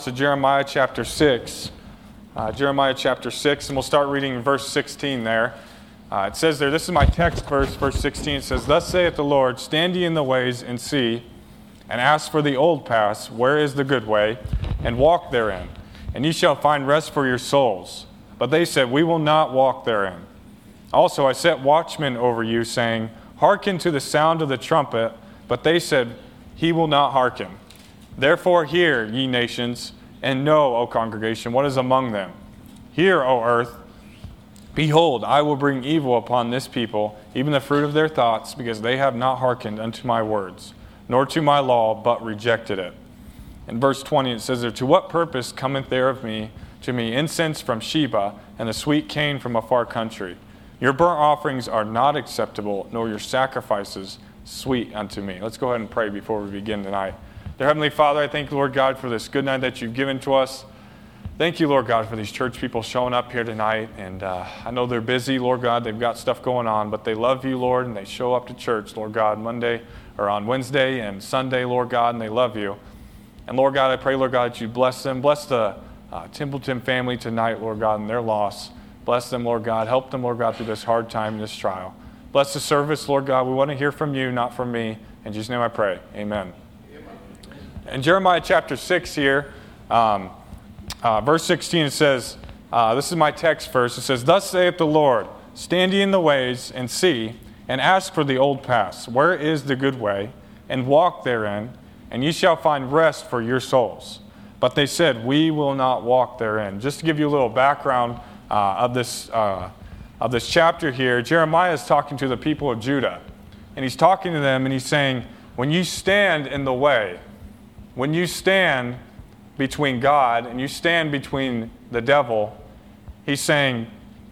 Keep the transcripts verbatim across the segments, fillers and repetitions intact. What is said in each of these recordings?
To Jeremiah chapter six. Uh, Jeremiah chapter six, and we'll start reading in verse sixteen there. Uh, it says there, this is my text verse, verse sixteen. It says, "Thus saith the Lord, stand ye in the ways and see, and ask for the old paths, where is the good way, and walk therein, and ye shall find rest for your souls. But they said, we will not walk therein. Also I set watchmen over you, saying, hearken to the sound of the trumpet. But they said, he will not hearken. Therefore hear, ye nations, and know, O congregation, what is among them. Hear, O earth, behold, I will bring evil upon this people, even the fruit of their thoughts, because they have not hearkened unto my words, nor to my law, but rejected it." In verse twenty it says there, "To what purpose cometh there of me, to me incense from Sheba, and the sweet cane from a far country? Your burnt offerings are not acceptable, nor your sacrifices sweet unto me." Let's go ahead and pray before we begin tonight. Dear Heavenly Father, I thank you, Lord God, for this good night that you've given to us. Thank you, Lord God, for these church people showing up here tonight. And uh, I know they're busy, Lord God. They've got stuff going on, but they love you, Lord, and they show up to church, Lord God, Monday or on Wednesday and Sunday, Lord God, and they love you. And Lord God, I pray, Lord God, that you bless them. Bless the uh, Templeton family tonight, Lord God, and their loss. Bless them, Lord God. Help them, Lord God, through this hard time, this trial. Bless the service, Lord God. We want to hear from you, not from me. In Jesus' name I pray. Amen. In Jeremiah chapter six here, um, uh, verse sixteen, it says, uh, this is my text verse, it says, "Thus saith the Lord, stand ye in the ways, and see, and ask for the old paths, where is the good way, and walk therein, and ye shall find rest for your souls. But they said, we will not walk therein." Just to give you a little background uh, of this uh, of this chapter here, Jeremiah is talking to the people of Judah, and he's talking to them, and he's saying, when you stand in the way, when you stand between God and you stand between the devil, he's saying,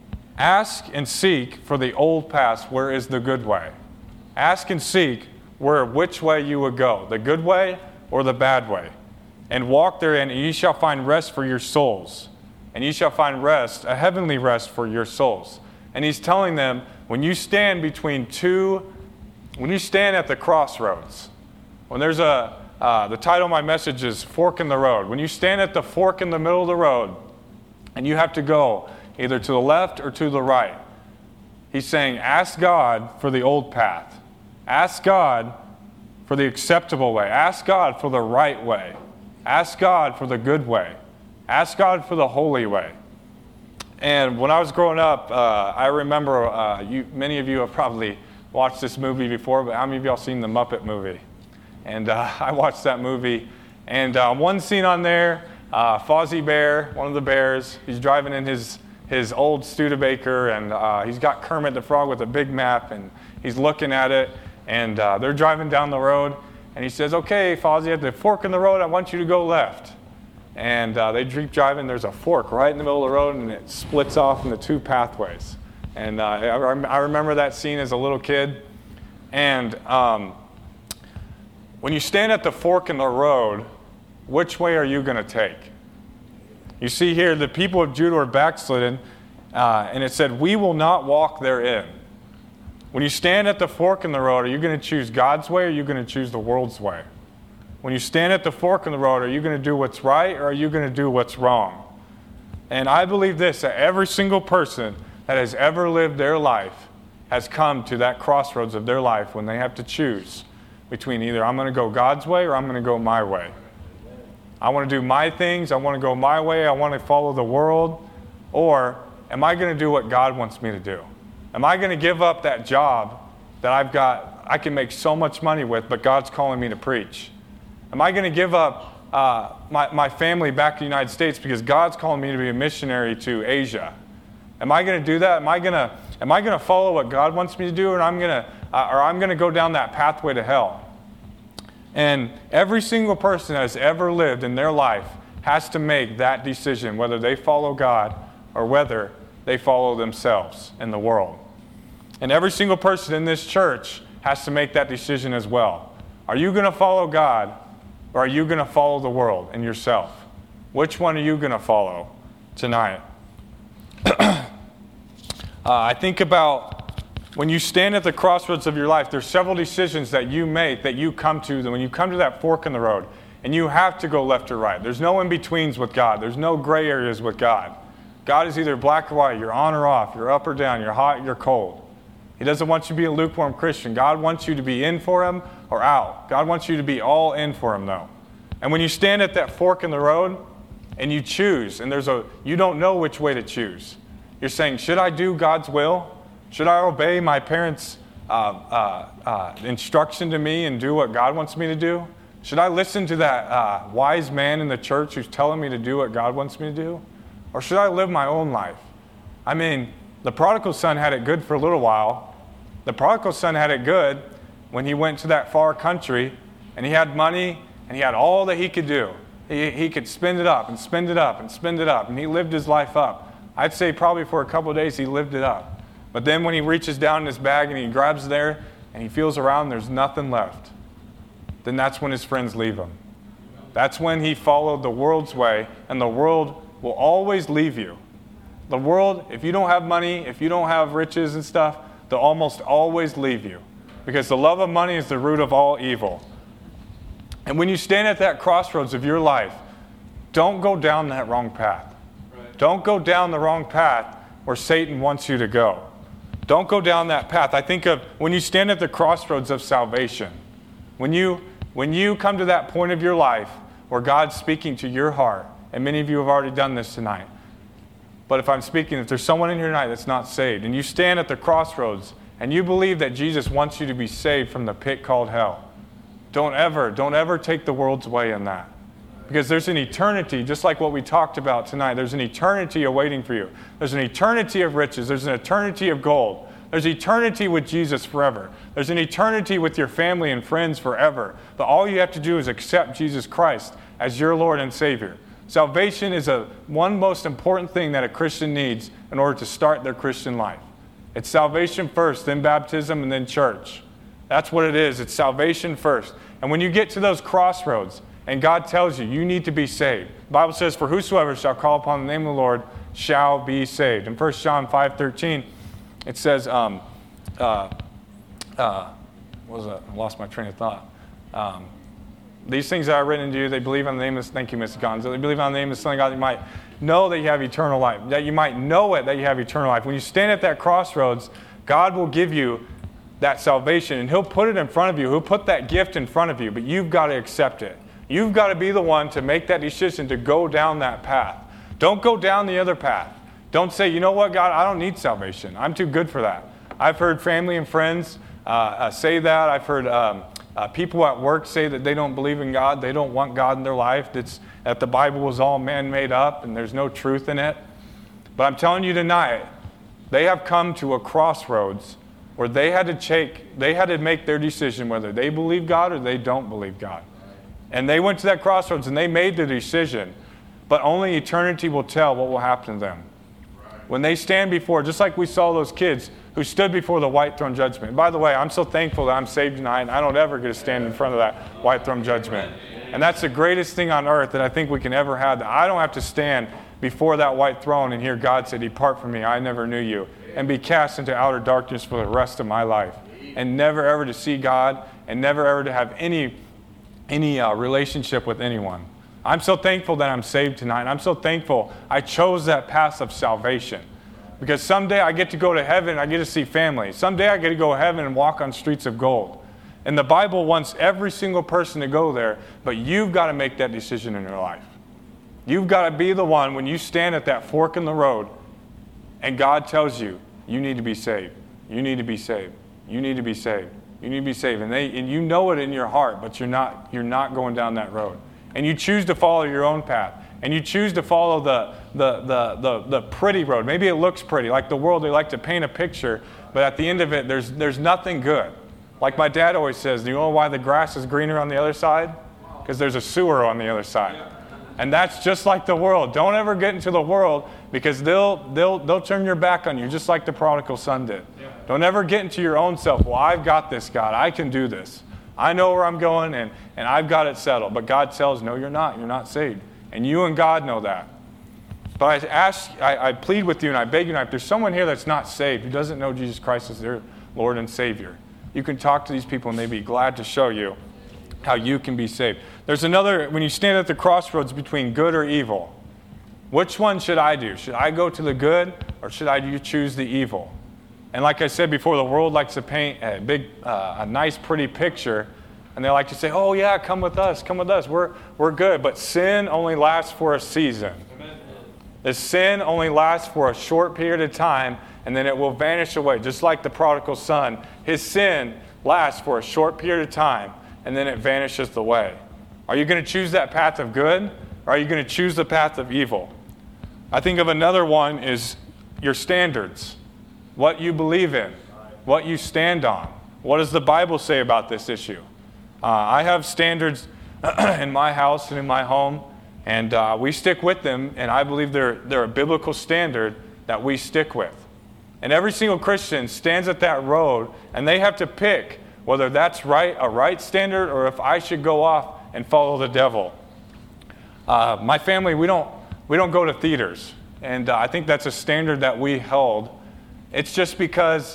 ask and seek for the old paths, where is the good way. Ask and seek where which way you would go, the good way or the bad way. And walk therein, and ye shall find rest for your souls. And ye shall find rest, a heavenly rest for your souls. And he's telling them, when you stand between two, when you stand at the crossroads, when there's a Uh, the title of my message is Fork in the Road. When you stand at the fork in the middle of the road and you have to go either to the left or to the right, he's saying, ask God for the old path. Ask God for the acceptable way. Ask God for the right way. Ask God for the good way. Ask God for the holy way. And when I was growing up, uh, I remember, uh, you, many of you have probably watched this movie before, but how many of y'all seen the Muppet movie? And uh, I watched that movie, and uh, one scene on there, uh, Fozzie Bear, one of the bears, he's driving in his, his old Studebaker, and uh, he's got Kermit the Frog with a big map, and he's looking at it, and uh, they're driving down the road, and he says, "Okay, Fozzie, at the fork in the road, I want you to go left." And uh, they keep driving, there's a fork right in the middle of the road, and it splits off into two pathways. And uh, I, I remember that scene as a little kid, and um, when you stand at the fork in the road, which way are you going to take? You see here, the people of Judah are backslidden, uh, and it said, we will not walk therein. When you stand at the fork in the road, are you going to choose God's way, or are you going to choose the world's way? When you stand at the fork in the road, are you going to do what's right, or are you going to do what's wrong? And I believe this, that every single person that has ever lived their life has come to that crossroads of their life when they have to choose between either I'm going to go God's way or I'm going to go my way. I want to do my things, I want to go my way, I want to follow the world, or am I going to do what God wants me to do? Am I going to give up that job that I've got, I can make so much money with, but God's calling me to preach? Am I going to give up uh, my, my family back to the United States because God's calling me to be a missionary to Asia? Am I going to do that? Am I going to am I going to follow what God wants me to do, or I'm going to uh, or I'm going to go down that pathway to hell? And every single person that has ever lived in their life has to make that decision, whether they follow God or whether they follow themselves in the world. And every single person in this church has to make that decision as well. Are you going to follow God, or are you going to follow the world and yourself? Which one are you going to follow tonight? uh, I think about when you stand at the crossroads of your life, there's several decisions that you make, that you come to. When you come to that fork in the road, And you have to go left or right. There's no in-betweens with God. There's no gray areas with God. God is either black or white. You're on or off. You're up or down. You're hot, you're cold. He doesn't want you to be a lukewarm Christian. God wants you to be in for him or out. God wants you to be all in for him, though. And when you stand at that fork in the road and you choose, and there's a you don't know which way to choose. You're saying, should I do God's will? Should I obey my parents' uh, uh, uh, instruction to me and do what God wants me to do? Should I listen to that uh, wise man in the church who's telling me to do what God wants me to do? Or should I live my own life? I mean, the prodigal son had it good for a little while. The prodigal son had it good when he went to that far country and he had money and he had all that he could do. He, he could spend it up and spend it up and spend it up, and he lived his life up. I'd say probably for a couple of days he lived it up. But then when he reaches down in his bag and he grabs there and he feels around, there's nothing left. Then that's when his friends leave him. That's when he followed the world's way, and the world will always leave you. The world, if you don't have money, if you don't have riches and stuff, they'll almost always leave you. Because the love of money is the root of all evil. And when you stand at that crossroads of your life, don't go down that wrong path. Don't go down the wrong path where Satan wants you to go. Don't go down that path. I think of when you stand at the crossroads of salvation. When you, when you come to that point of your life where God's speaking to your heart, and many of you have already done this tonight. But if I'm speaking, if there's someone in here tonight that's not saved, and you stand at the crossroads, and you believe that Jesus wants you to be saved from the pit called hell, don't ever, don't ever take the world's way in that. Because there's an eternity, just like what we talked about tonight. There's an eternity awaiting for you. There's an eternity of riches. There's an eternity of gold. There's eternity with Jesus forever. There's an eternity with your family and friends forever. But all you have to do is accept Jesus Christ as your Lord and Savior. Salvation is a one most important thing that a Christian needs in order to start their Christian life. It's salvation first, then baptism, and then church. That's what it is. It's salvation first. And when you get to those crossroads, and God tells you, you need to be saved. The Bible says, for whosoever shall call upon the name of the Lord shall be saved. In First John five thirteen, it says, um, uh, uh, what was that? I lost my train of thought. Um, These things that are written to you, they believe on the name of, thank you, Mister Gonzo, they believe on the name of the Son of God, that you might know that you have eternal life, that you might know it, that you have eternal life. When you stand at that crossroads, God will give you that salvation, and he'll put it in front of you. He'll put that gift in front of you, but you've got to accept it. You've got to be the one to make that decision to go down that path. Don't go down the other path. Don't say, you know what, God, I don't need salvation. I'm too good for that. I've heard family and friends uh, uh, say that. I've heard um, uh, people at work say that they don't believe in God. They don't want God in their life. That's, that the Bible was all man-made up and there's no truth in it. But I'm telling you tonight, they have come to a crossroads where they had to take, they had to make their decision whether they believe God or they don't believe God. And they went to that crossroads and they made the decision. But only eternity will tell what will happen to them. When they stand before, just like we saw those kids who stood before the white throne judgment. By the way, I'm so thankful that I'm saved tonight and I don't ever get to stand in front of that white throne judgment. And that's the greatest thing on earth that I think we can ever have, that I don't have to stand before that white throne and hear God say, depart from me, I never knew you, and be cast into outer darkness for the rest of my life. And never ever to see God and never ever to have any any uh, relationship with anyone. I'm so thankful that I'm saved tonight. I'm so thankful I chose that path of salvation. Because someday I get to go to heaven and I get to see family. Someday I get to go to heaven and walk on streets of gold. And the Bible wants every single person to go there, but you've got to make that decision in your life. You've got to be the one when you stand at that fork in the road and God tells you, you need to be saved. You need to be saved. You need to be saved. You need to be saved. And, they, and you know it in your heart, but you're not, you're not going down that road. And you choose to follow your own path. And you choose to follow the, the, the, the, the pretty road. Maybe it looks pretty. Like the world, they like to paint a picture. But at the end of it, there's, there's nothing good. Like my dad always says, do you know why the grass is greener on the other side? Because there's a sewer on the other side. And that's just like the world. Don't ever get into the world because they'll, they'll, they'll turn your back on you just like the prodigal son did. Don't ever get into your own self. Well, I've got this, God. I can do this. I know where I'm going, and, and I've got it settled. But God tells, no, you're not. You're not saved. And you and God know that. But I ask, I, I plead with you, and I beg you, now, if there's someone here that's not saved, who doesn't know Jesus Christ as their Lord and Savior, you can talk to these people, and they'd be glad to show you how you can be saved. There's another, when you stand at the crossroads between good or evil, which one should I do? Should I go to the good, or should I choose the evil? And like I said before, the world likes to paint a big, uh, a nice, pretty picture, and they like to say, oh yeah, come with us, come with us, we're, we're good. But sin only lasts for a season. The sin only lasts for a short period of time, and then it will vanish away, just like the prodigal son. His sin lasts for a short period of time, and then it vanishes away. Are you going to choose that path of good, or are you going to choose the path of evil? I think of another one is your standards, what you believe in, what you stand on. What does the Bible say about this issue? Uh, I have standards in my house and in my home, and uh, we stick with them, and I believe they're, they're a biblical standard that we stick with. And every single Christian stands at that road, and they have to pick whether that's right, a right standard, or if I should go off and follow the devil. Uh, my family, we don't we don't go to theaters, and uh, I think that's a standard that we held. It's just because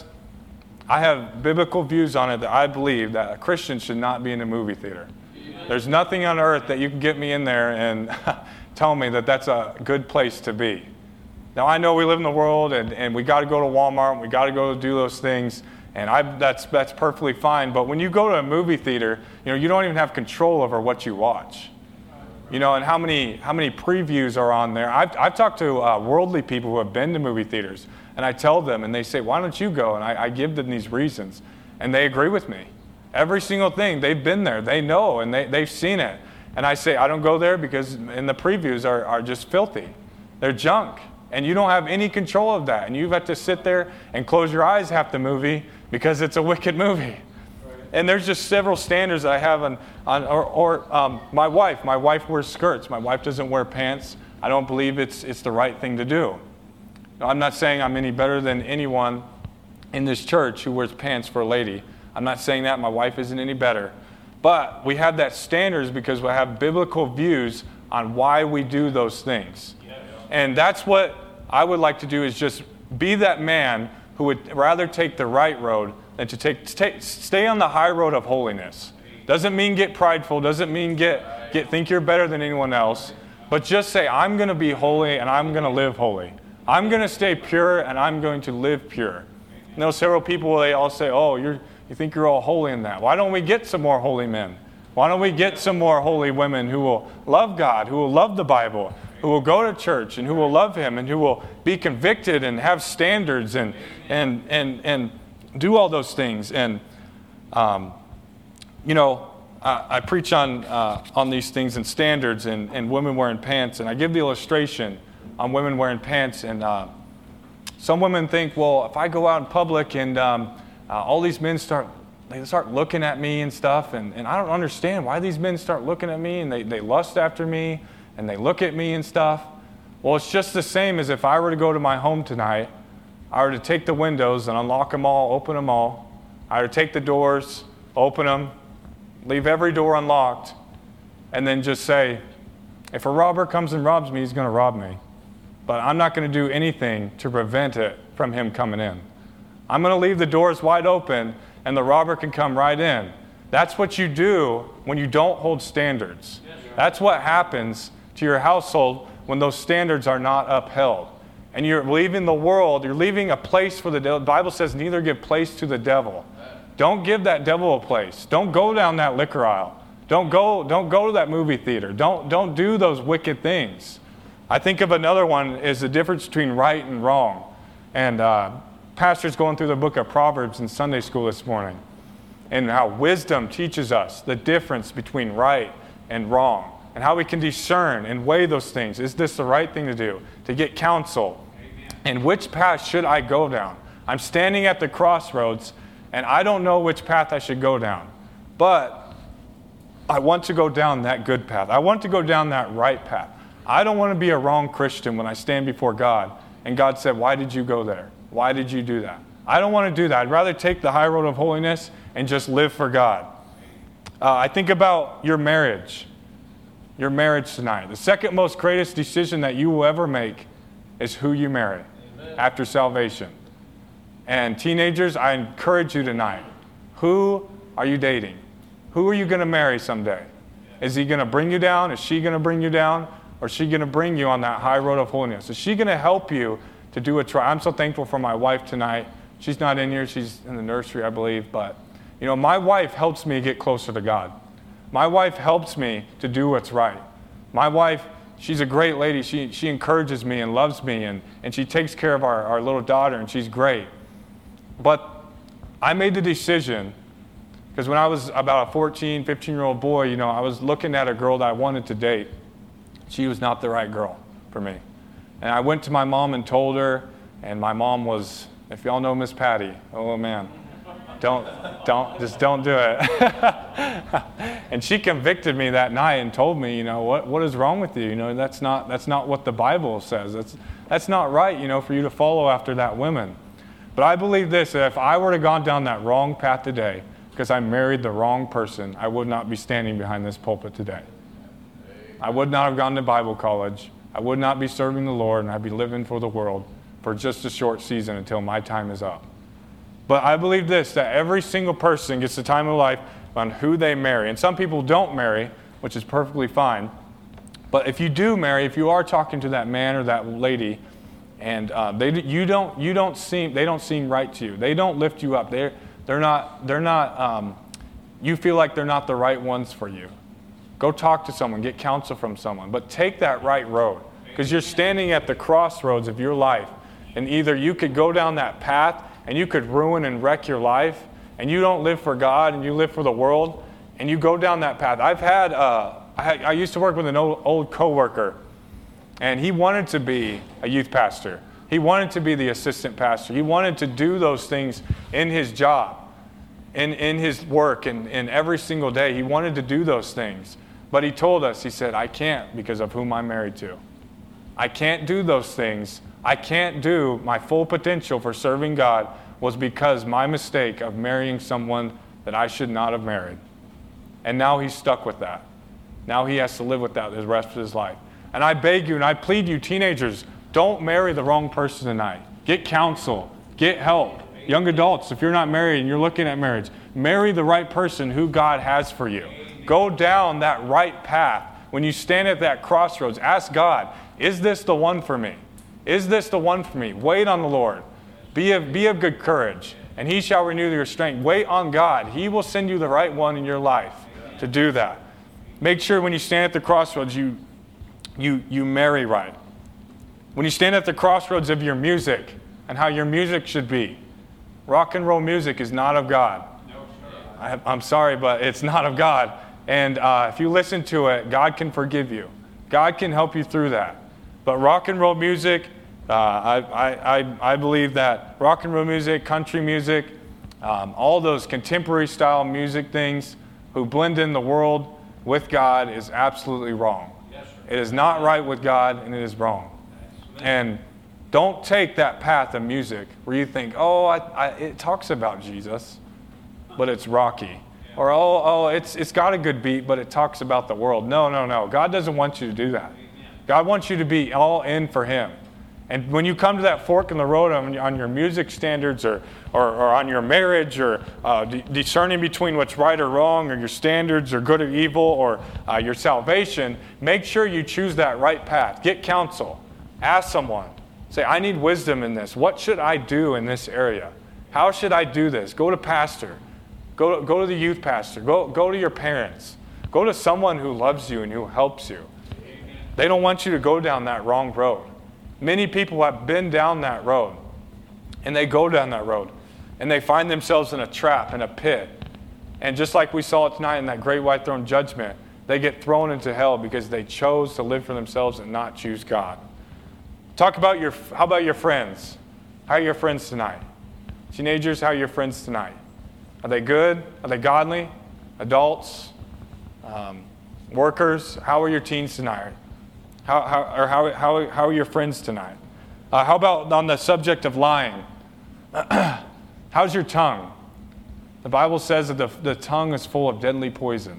I have biblical views on it that I believe that a Christian should not be in a movie theater. There's nothing on earth that you can get me in there and tell me that that's a good place to be. Now, I know we live in the world, and, and we got to go to Walmart, and we got to go do those things, and I, that's that's perfectly fine. But when you go to a movie theater, you know, you don't even have control over what you watch. You know, and how many how many previews are on there. I've, I've talked to uh, worldly people who have been to movie theaters, and I tell them, and they say, why don't you go? And I, I give them these reasons, and they agree with me. Every single thing, they've been there, they know, and they, they've seen it. And I say, I don't go there because in the previews are, are just filthy. They're junk. And you don't have any control of that. And you've got to sit there and close your eyes half the movie because it's a wicked movie. Right. And there's just several standards that I have on, on or, or um, my wife. My wife wears skirts. My wife doesn't wear pants. I don't believe it's it's the right thing to do. Now, I'm not saying I'm any better than anyone in this church who wears pants for a lady. I'm not saying that. My wife isn't any better. But we have that standards because we have biblical views on why we do those things. Yeah, yeah. And that's what I would like to do, is just be that man who would rather take the right road than to take, take stay on the high road of holiness. Doesn't mean get prideful. Doesn't mean get, get think you're better than anyone else. But just say, I'm going to be holy and I'm going to live holy. I'm going to stay pure and I'm going to live pure. You know, several people, they all say, oh, you're You think you're all holy in that. Why don't we get some more holy men? Why don't we get some more holy women who will love God, who will love the Bible, who will go to church and who will love Him and who will be convicted and have standards and and and and do all those things. And um, you know, I, I preach on uh, on these things and standards and, and women wearing pants, and I give the illustration on women wearing pants. And uh, some women think, well, if I go out in public and um, Uh, all these men start, they start looking at me and stuff, and, and I don't understand why these men start looking at me, and they, they lust after me, and they look at me and stuff. Well, it's just the same as if I were to go to my home tonight, I were to take the windows and unlock them all, open them all. I were to take the doors, open them, leave every door unlocked, and then just say, if a robber comes and robs me, he's going to rob me. But I'm not going to do anything to prevent it from him coming in. I'm going to leave the doors wide open and the robber can come right in. That's what you do when you don't hold standards. That's what happens to your household when those standards are not upheld. And you're leaving the world, you're leaving a place for the devil. The Bible says neither give place to the devil. Don't give that devil a place. Don't go down that liquor aisle. Don't go, don't go to that movie theater. Don't, don't do those wicked things. I think of another one is the difference between right and wrong. And uh, Pastor's going through the book of Proverbs in Sunday school this morning, and how wisdom teaches us the difference between right and wrong, and how we can discern and weigh those things. Is this the right thing to do? To get counsel. Amen. And which path should I go down? I'm standing at the crossroads, and I don't know which path I should go down. But I want to go down that good path. I want to go down that right path. I don't want to be a wrong Christian when I stand before God, and God said, why did you go there? Why did you do that? I don't want to do that. I'd rather take the high road of holiness and just live for God. Uh, I think about your marriage. Your marriage tonight. The second most greatest decision that you will ever make is who you marry. Amen. After salvation. And teenagers, I encourage you tonight. Who are you dating? Who are you going to marry someday? Is he going to bring you down? Is she going to bring you down? Or is she going to bring you on that high road of holiness? Is she going to help you to do a try? I'm so thankful for my wife tonight. She's not in here. She's in the nursery, I believe. But, you know, my wife helps me get closer to God. My wife helps me to do what's right. My wife, she's a great lady. She she encourages me and loves me, and, and she takes care of our, our little daughter, and she's great. But I made the decision, because when I was about a fourteen, fifteen-year-old boy, you know, I was looking at a girl that I wanted to date. She was not the right girl for me. And I went to my mom and told her, and my mom was, if y'all know Miss Patty, oh man, don't, don't, just don't do it. And she convicted me that night and told me, you know, what, what is wrong with you? You know, that's not, that's not what the Bible says. That's, that's not right, you know, for you to follow after that woman. But I believe this, that if I were to gone down that wrong path today, because I married the wrong person, I would not be standing behind this pulpit today. I would not have gone to Bible college. I would not be serving the Lord, and I'd be living for the world for just a short season until my time is up. But I believe this, that every single person gets the time of life on who they marry. And some people don't marry, which is perfectly fine. But if you do marry, if you are talking to that man or that lady, and uh, they you don't you don't seem they don't seem right to you. They don't lift you up. They're they're not they're not. Um, you feel like they're not the right ones for you. Go talk to someone, get counsel from someone, but take that right road, because you're standing at the crossroads of your life, and either you could go down that path and you could ruin and wreck your life, and you don't live for God and you live for the world, and you go down that path. I've had uh, I, had, I used to work with an old, old coworker. And he wanted to be a youth pastor. He wanted to be the assistant pastor. He wanted to do those things in his job, in, in his work, and, and every single day. He wanted to do those things. But he told us, he said, I can't because of whom I'm married to. I can't do those things. I can't do my full potential for serving God was because my mistake of marrying someone that I should not have married. And now he's stuck with that. Now he has to live with that the rest of his life. And I beg you and I plead you, teenagers, don't marry the wrong person tonight. Get counsel. Get help. Young adults, if you're not married and you're looking at marriage, marry the right person who God has for you. Go down that right path. When you stand at that crossroads, ask God, is this the one for me? Is this the one for me? Wait on the Lord. Be of, be of good courage, and he shall renew your strength. Wait on God. He will send you the right one in your life to do that. Make sure when you stand at the crossroads, you You, you marry right. When you stand at the crossroads of your music and how your music should be, rock and roll music is not of God. I, I'm sorry, but it's not of God. And uh, if you listen to it, God can forgive you. God can help you through that. But rock and roll music, uh, I, I, I, I believe that rock and roll music, country music, um, all those contemporary style music things who blend in the world with God is absolutely wrong. It is not right with God, and it is wrong. And don't take that path of music where you think, oh, I, I, it talks about Jesus, but it's rocky. Or, oh, oh, it's it's got a good beat, but it talks about the world. No, no, no. God doesn't want you to do that. God wants you to be all in for him. And when you come to that fork in the road on, on your music standards or, or, or on your marriage or uh, de- discerning between what's right or wrong or your standards or good or evil or uh, your salvation, make sure you choose that right path. Get counsel. Ask someone. Say, I need wisdom in this. What should I do in this area? How should I do this? Go to pastor. Go to, go to the youth pastor. Go, go to your parents. Go to someone who loves you and who helps you. They don't want you to go down that wrong road. Many people have been down that road, and they go down that road, and they find themselves in a trap, in a pit. And just like we saw tonight in that great white throne judgment, they get thrown into hell because they chose to live for themselves and not choose God. Talk about your, how about your friends? How are your friends tonight? Teenagers, how are your friends tonight? Are they good? Are they godly? Adults? Um, workers? How are your teens tonight? How, how, or how, how, how are your friends tonight? Uh, how about on the subject of lying? How's your tongue? The Bible says that the, the tongue is full of deadly poison.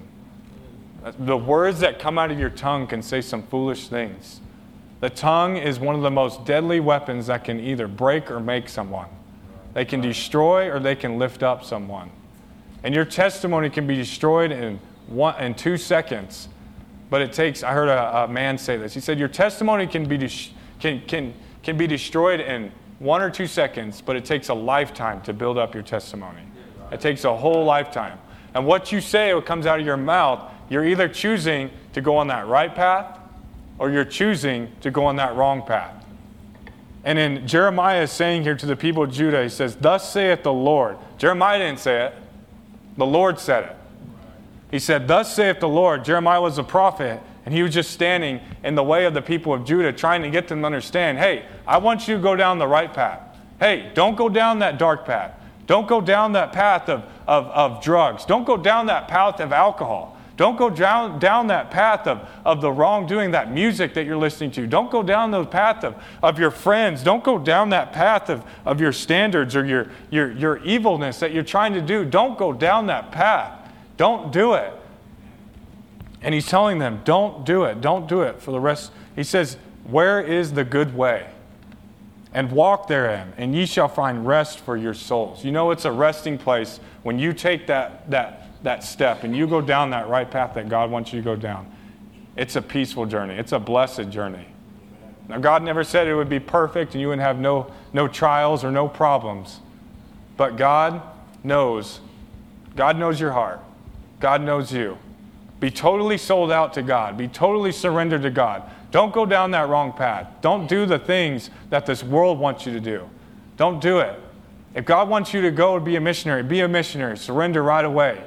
The words that come out of your tongue can say some foolish things. The tongue is one of the most deadly weapons that can either break or make someone. They can destroy or they can lift up someone. And your testimony can be destroyed in one in two seconds. But it takes, I heard a, a man say this. He said, your testimony can be des- can can can be destroyed in one or two seconds, but it takes a lifetime to build up your testimony. It takes a whole lifetime. And what you say, what comes out of your mouth, you're either choosing to go on that right path or you're choosing to go on that wrong path. And in Jeremiah is saying here to the people of Judah, he says, thus saith the Lord. Jeremiah didn't say it. The Lord said it. He said, thus saith the Lord. Jeremiah was a prophet, and he was just standing in the way of the people of Judah, trying to get them to understand, hey, I want you to go down the right path. Hey, don't go down that dark path. Don't go down that path of, of, of drugs. Don't go down that path of alcohol. Don't go down, down that path of, of the wrongdoing, that music that you're listening to. Don't go down the path of, of your friends. Don't go down that path of, of your standards or your, your, your evilness that you're trying to do. Don't go down that path. Don't do it. And he's telling them, don't do it. Don't do it for the rest. He says, where is the good way? And walk therein, and ye shall find rest for your souls. You know it's a resting place when you take that that that step and you go down that right path that God wants you to go down. It's a peaceful journey. It's a blessed journey. Now, God never said it would be perfect and you would have no, no trials or no problems. But God knows. God knows your heart. God knows you. Be totally sold out to God. Be totally surrendered to God. Don't go down that wrong path. Don't do the things that this world wants you to do. Don't do it. If God wants you to go and be a missionary, be a missionary. Surrender right away.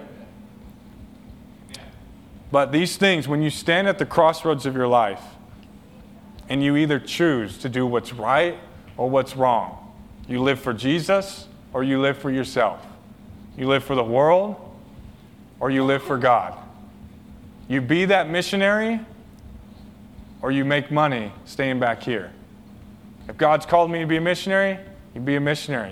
But these things, when you stand at the crossroads of your life and you either choose to do what's right or what's wrong, you live for Jesus or you live for yourself. You live for the world or you live for God. You be that missionary or you make money staying back here. If God's called me to be a missionary, you be a missionary.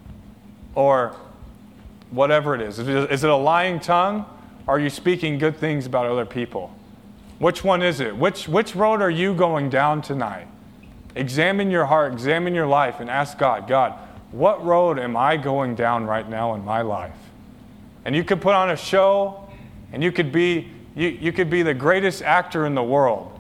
Or whatever it is. Is it a lying tongue? Or are you speaking good things about other people? Which one is it? Which, which road are you going down tonight? Examine your heart, examine your life, and ask God, God, what road am I going down right now in my life? And you could put on a show, and you could be you, you could be the greatest actor in the world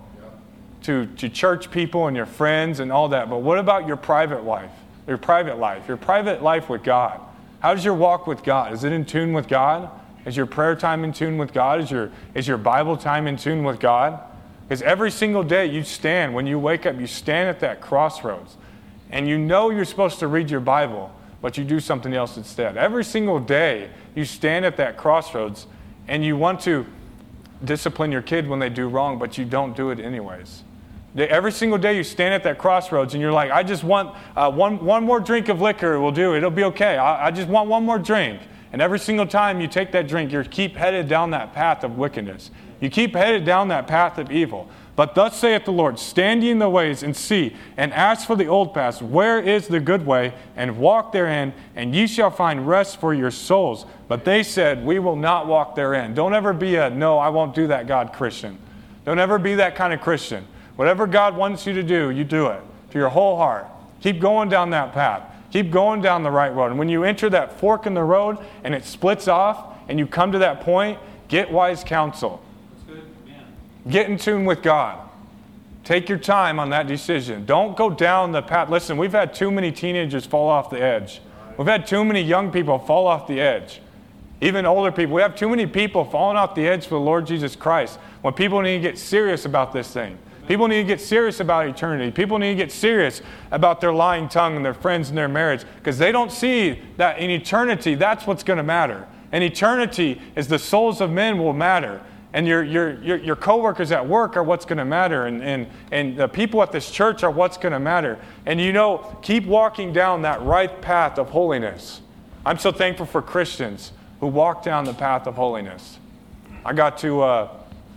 to, to church people and your friends and all that. But what about your private life? Your private life, your private life with God. How's your walk with God? Is it in tune with God? Is your prayer time in tune with God? Is your, is your Bible time in tune with God? Because every single day you stand, when you wake up, you stand at that crossroads. And you know you're supposed to read your Bible, but you do something else instead. Every single day you stand at that crossroads and you want to discipline your kid when they do wrong, but you don't do it anyways. Every single day you stand at that crossroads and you're like, I just want uh, one, one more drink of liquor will do. It'll be okay. I, I just want one more drink. And every single time you take that drink, you keep headed down that path of wickedness. You keep headed down that path of evil. But thus saith the Lord, stand ye in the ways and see, and ask for the old paths, where is the good way, and walk therein, and ye shall find rest for your souls. But they said, we will not walk therein. Don't ever be a, no, I won't do that, God, Christian. Don't ever be that kind of Christian. Whatever God wants you to do, you do it to your whole heart. Keep going down that path. Keep going down the right road. And when you enter that fork in the road and it splits off and you come to that point, get wise counsel. That's good. Yeah. Get in tune with God. Take your time on that decision. Don't go down the path. Listen, we've had too many teenagers fall off the edge. We've had too many young people fall off the edge. Even older people. We have too many people falling off the edge for the Lord Jesus Christ when people need to get serious about this thing. People need to get serious about eternity. People need to get serious about their lying tongue and their friends and their marriage because they don't see that in eternity, that's what's going to matter. In eternity is the souls of men will matter. And your your your, your co-workers at work are what's going to matter. And, and, and the people at this church are what's going to matter. And you know, keep walking down that right path of holiness. I'm so thankful for Christians who walk down the path of holiness. I got to, uh,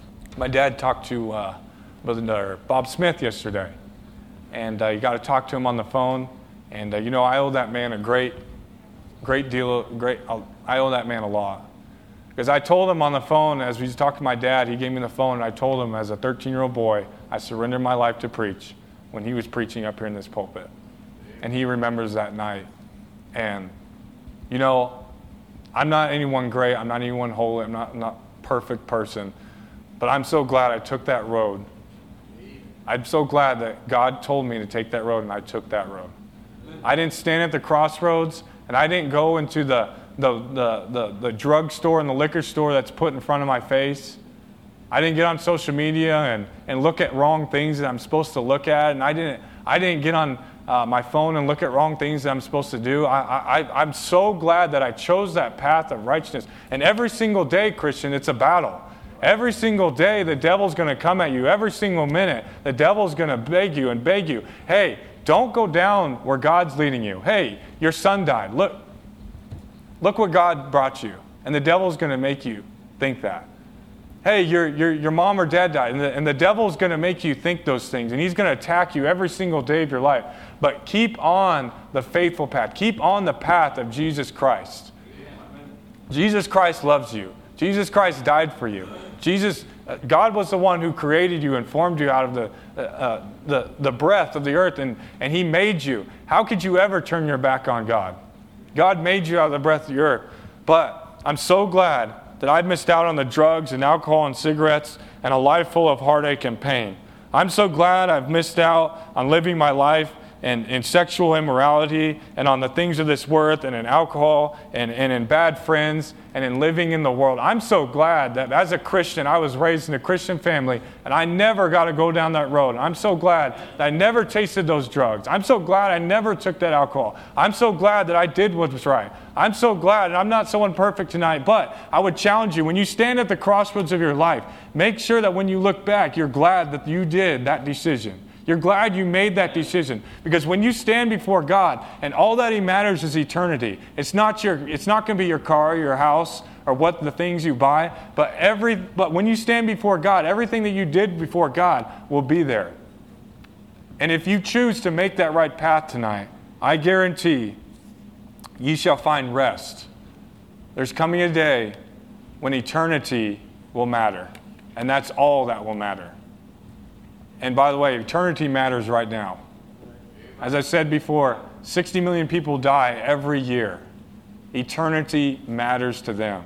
my dad talked to... Uh, Bob Smith yesterday, and uh, you got to talk to him on the phone. And uh, you know, I owe that man a great, great deal. Of, great, I owe that man a lot because I told him on the phone as we talked to my dad. He gave me the phone, and I told him as a thirteen-year-old boy, I surrendered my life to preach when he was preaching up here in this pulpit, and he remembers that night. And you know, I'm not anyone great. I'm not anyone holy. I'm not, I'm not a perfect person. But I'm so glad I took that road. I'm so glad that God told me to take that road, and I took that road. I didn't stand at the crossroads, and I didn't go into the the the the, the drug store and the liquor store that's put in front of my face. I didn't get on social media and, and look at wrong things that I'm supposed to look at, and I didn't I didn't get on uh, my phone and look at wrong things that I'm supposed to do. I, I I'm so glad that I chose that path of righteousness. And every single day, Christian, it's a battle. Every single day, the devil's going to come at you. Every single minute, the devil's going to beg you and beg you. Hey, don't go down where God's leading you. Hey, your son died. Look, look what God brought you. And the devil's going to make you think that. Hey, your, your, your mom or dad died. And the, and the devil's going to make you think those things. And he's going to attack you every single day of your life. But keep on the faithful path. Keep on the path of Jesus Christ. Jesus Christ loves you. Jesus Christ died for you. Jesus, God was the one who created you and formed you out of the, uh, the, the breath of the earth, and, and He made you. How could you ever turn your back on God? God made you out of the breath of the earth. But I'm so glad that I missed out on the drugs and alcohol and cigarettes and a life full of heartache and pain. I'm so glad I've missed out on living my life and in sexual immorality and on the things of this earth and in alcohol and, and in bad friends and in living in the world. I'm so glad that as a Christian, I was raised in a Christian family and I never got to go down that road. I'm so glad that I never tasted those drugs. I'm so glad I never took that alcohol. I'm so glad that I did what was right. I'm so glad, and I'm not someone perfect tonight, but I would challenge you, when you stand at the crossroads of your life, make sure that when you look back, you're glad that you did that decision. You're glad you made that decision, because when you stand before God and all that He matters is eternity, it's not your, it's not going to be your car, your house, or what the things you buy, but every, but when you stand before God, everything that you did before God will be there. And if you choose to make that right path tonight, I guarantee ye shall find rest. There's coming a day when eternity will matter, and that's all that will matter. And by the way, eternity matters right now. As I said before, sixty million people die every year. Eternity matters to them.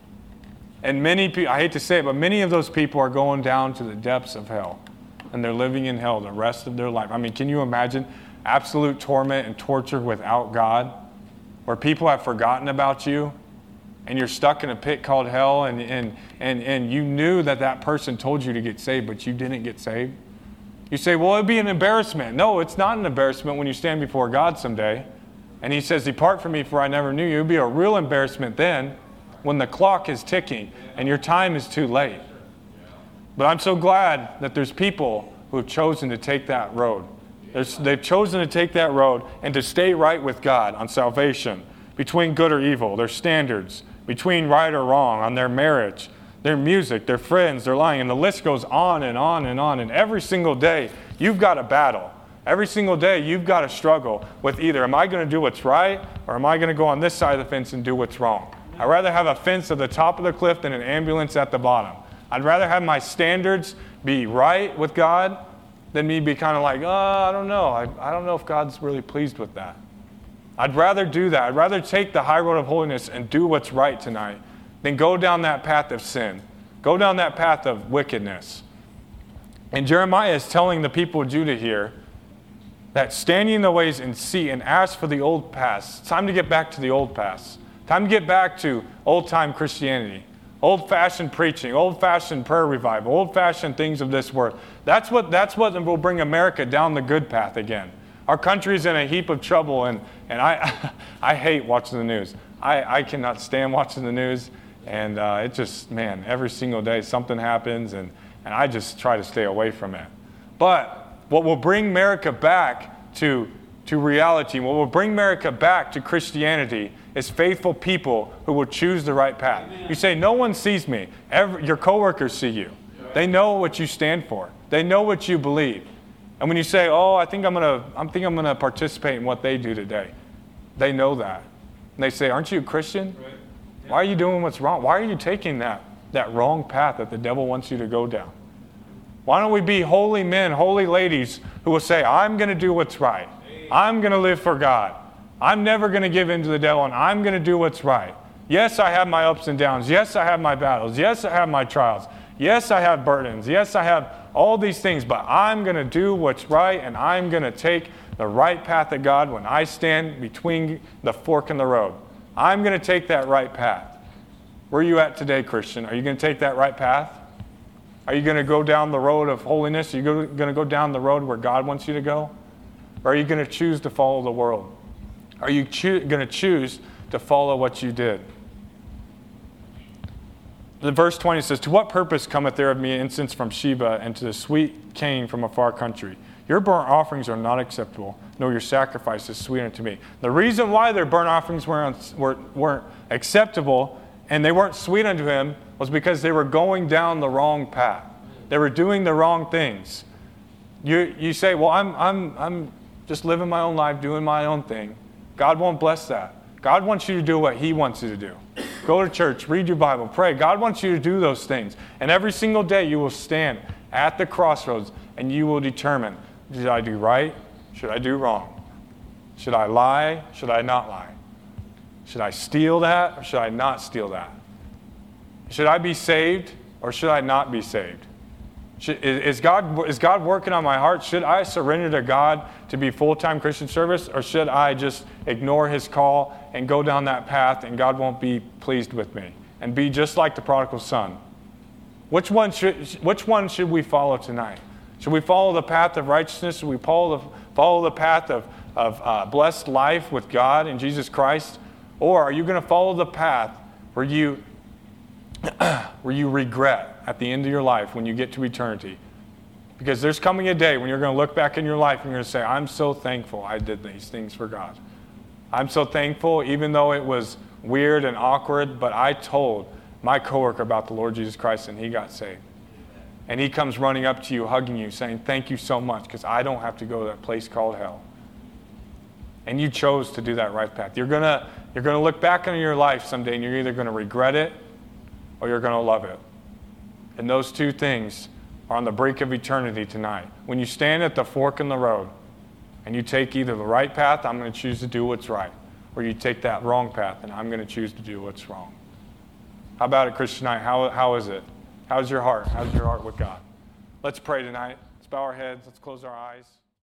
And many people, I hate to say it, but many of those people are going down to the depths of hell. And they're living in hell the rest of their life. I mean, can you imagine absolute torment and torture without God? Where people have forgotten about you and you're stuck in a pit called hell, and, and, and, and you knew that that person told you to get saved, but you didn't get saved? You say, well, it'd be an embarrassment. No, it's not an embarrassment when you stand before God someday. And He says, depart from me, for I never knew you. It would be a real embarrassment then when the clock is ticking and your time is too late. But I'm so glad that there's people who have chosen to take that road. There's, they've chosen to take that road and to stay right with God on salvation, between good or evil, their standards, between right or wrong, on their marriage, their music, their friends, their lying, and the list goes on and on and on. And every single day, you've got a battle. Every single day, you've got to struggle with either, am I going to do what's right, or am I going to go on this side of the fence and do what's wrong? I'd rather have a fence at the top of the cliff than an ambulance at the bottom. I'd rather have my standards be right with God than me be kind of like, oh, I don't know. I, I don't know if God's really pleased with that. I'd rather do that. I'd rather take the high road of holiness and do what's right tonight than go down that path of sin. Go down that path of wickedness. And Jeremiah is telling the people of Judah here that standing in the ways and see and ask for the old past. It's time to get back to the old past. Time to get back to old-time Christianity. Old-fashioned preaching, old-fashioned prayer revival, old-fashioned things of this world. That's what, that's what will bring America down the good path again. Our country's in a heap of trouble, and, and I, I hate watching the news. I, I cannot stand watching the news. And uh, it just, man, every single day something happens, and, and I just try to stay away from it. But what will bring America back to, to reality, what will bring America back to Christianity is faithful people who will choose the right path. Amen. You say, no one sees me. Every, your coworkers see you. They know what you stand for. They know what you believe. And when you say, oh, I think I'm going to I think I'm going to participate in what they do today, they know that. And they say, aren't you a Christian? Right. Why are you doing what's wrong? Why are you taking that, that wrong path that the devil wants you to go down? Why don't we be holy men, holy ladies who will say, I'm going to do what's right. I'm going to live for God. I'm never going to give in to the devil, and I'm going to do what's right. Yes, I have my ups and downs. Yes, I have my battles. Yes, I have my trials. Yes, I have burdens. Yes, I have all these things, but I'm going to do what's right, and I'm going to take the right path of God when I stand between the fork in the road. I'm going to take that right path. Where are you at today, Christian? Are you going to take that right path? Are you going to go down the road of holiness? Are you going to go down the road where God wants you to go? Or are you going to choose to follow the world? Are you cho- going to choose to follow what you did? The verse twenty says, "To what purpose cometh there of me incense from Sheba, and to the sweet cane from a far country? Your burnt offerings are not acceptable, nor your sacrifices sweet unto me." The reason why their burnt offerings weren't, weren't, weren't acceptable and they weren't sweet unto him was because they were going down the wrong path. They were doing the wrong things. You you say, well, I'm I'm I'm just living my own life, doing my own thing. God won't bless that. God wants you to do what he wants you to do. Go to church, read your Bible, pray. God wants you to do those things. And every single day you will stand at the crossroads and you will determine, did I do right? Should I do wrong? Should I lie? Should I not lie? Should I steal that or should I not steal that? Should I be saved or should I not be saved? Should, is, God, is God working on my heart? Should I surrender to God to be full-time Christian service, or should I just ignore his call and go down that path and God won't be pleased with me and be just like the prodigal son? Which one should, which one should we follow tonight? Should we follow the path of righteousness? Should we follow the, follow the path of, of uh, blessed life with God in Jesus Christ? Or are you going to follow the path where you, where you regret at the end of your life when you get to eternity? Because there's coming a day when you're going to look back in your life and you're going to say, I'm so thankful I did these things for God. I'm so thankful, even though it was weird and awkward, but I told my coworker about the Lord Jesus Christ and he got saved. And he comes running up to you, hugging you, saying, thank you so much, because I don't have to go to that place called hell. And you chose to do that right path. You're going to, you're going to look back on your life someday and you're either going to regret it or you're going to love it. And those two things are on the brink of eternity tonight. When you stand at the fork in the road and you take either the right path, I'm going to choose to do what's right, or you take that wrong path and I'm going to choose to do what's wrong. How about it, Christian night? How, how is it? How's your heart? How's your heart with God? Let's pray tonight. Let's bow our heads. Let's close our eyes.